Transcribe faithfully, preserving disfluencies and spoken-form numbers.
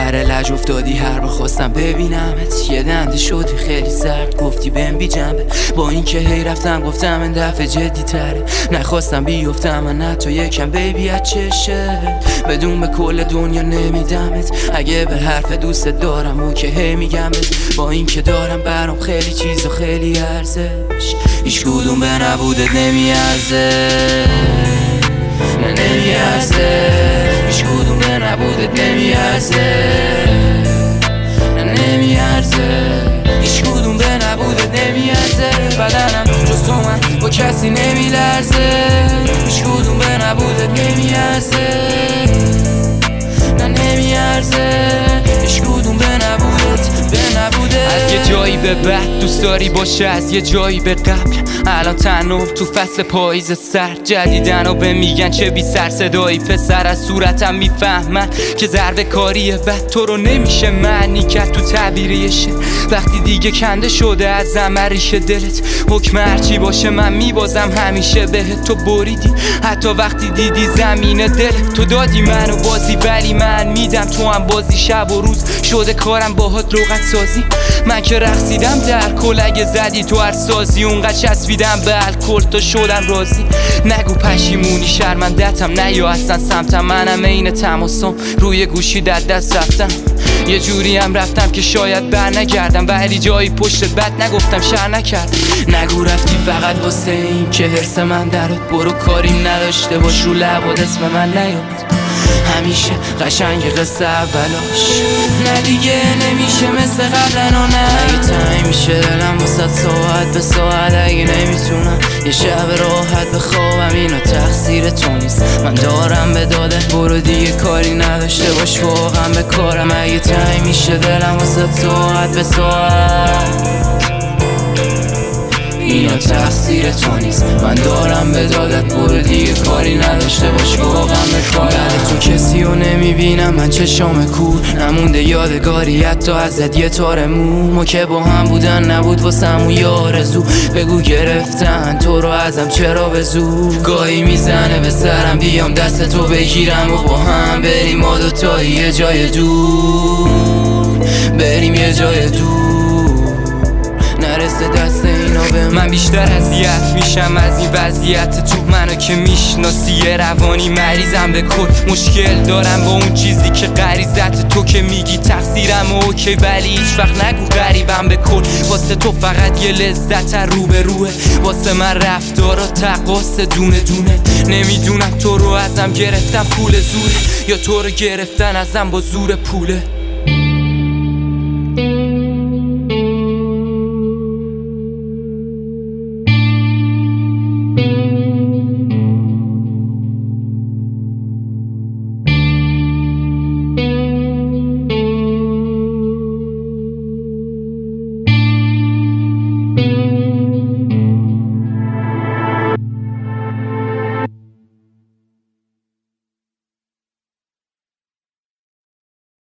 سر لج افتادی هر بخواستم ببینمت، یه دنده شدی خیلی سرد گفتی بهم بی جنبه. با این که هی رفتم گفتم این دفعه جدی تره، نخواستم بیفتم من حتی یکم بیبی از چشه. بدون به کل دنیا نمیدمت، اگه به حرف دوست دارم و که هی میگمت. با این که دارم برام خیلی چیز و خیلی ارزش، هیچ کدوم به نبودت نمیارزه، نه نمیارزه. هیچ کدوم به نبودت نمیارزه، نه نمیارزه. هیچ کدوم به نبودت نمیارزه. بدنم جز تو من با کسی نمیلرزه، هیچ کدوم به نبودت نمیارزه، نه نمیارزه. هیچ کدوم به نبودت به نبودت. از یه جایی به بعد دوست داری باشه، از یه جایی به قبل. الان تنها تو فصل پاییز سرد، جدیدن و به میگن چه بی سر صدایی. پسر از صورتم میفهمن که ضربه کاریه بد تو رو نمیشه معنی کرد تو تعبیریه شه. وقتی دیگه کنده شده از زمریش دلت، حکم هرچی باشه من میبازم همیشه بهت. تو بریدی حتی وقتی دیدی زمین دلت، تو دادی منو بازی ولی من میدم تو هم بازی. شب و روز شده کارم باهات لغت سازی، من که رقصیدم در کل اگه زدی تو هر سازی. اونقدر چسبیدم به الکل تا شدم راضی. نگو پشیمونی شرمندتم نه یا اصلا سمتم، منم عین تماسم روی گوشی در دست رفتم. یه جوری هم رفتم که شاید بر نگردم، ولی جایی پشتت بد نگفتم شر نکردم. نگو رفتی فقط واسه این که حرس من درات، برو کاری نداشته باش رو لبات اسم من نیاد. همیشه قشنگ قصه اولاش، نه دیگه نمیشه مثل قبلا. نه اگه تنگ میشه دلم واسه ساعت به ساعت، اگه نمیتونم یه شب راحت بخوابم اینو تقصیر تو نیست، من دارم به دادت. برو دیگه کاری نداشته باش واقعا به کارم، اگه تنگ میشه دلم واسه ساعت به ساعت، اینا تقصیر تو نیست، من دارم به دادت. برو دیگه کاری نداشته باش واقعا به کارم. تو کسی رو نمیبینم من چشام کور، نمونده یادگاری حتی ازت یه تار مو. ما که با هم بودن نبود واسم و یه آرزو، بگو گرفتن تو رو ازم چرا به زور. گاهی میزنه به سرم بیام دست تو بگیرم و با هم بریم ما دوتایی یه جای دور، بریم یه جای دور، نرسه دست اینا به من. من بیشتر اذیت میشم از این وضعیت تو، منو که میشناسی یه روانی مریضم به کل. مشکل دارم با اون چیزی که غریزت تو که میگی تقصیرم اوکی، ولی هیچ وقت نگو غریبم به کل. واسه تو فقط یه لذت رو به روه، واسه من رفتارا تقاس دونه دونه. نمیدونم تو رو ازم گرفتم پول زوره یا تو رو گرفتن ازم با زور پوله.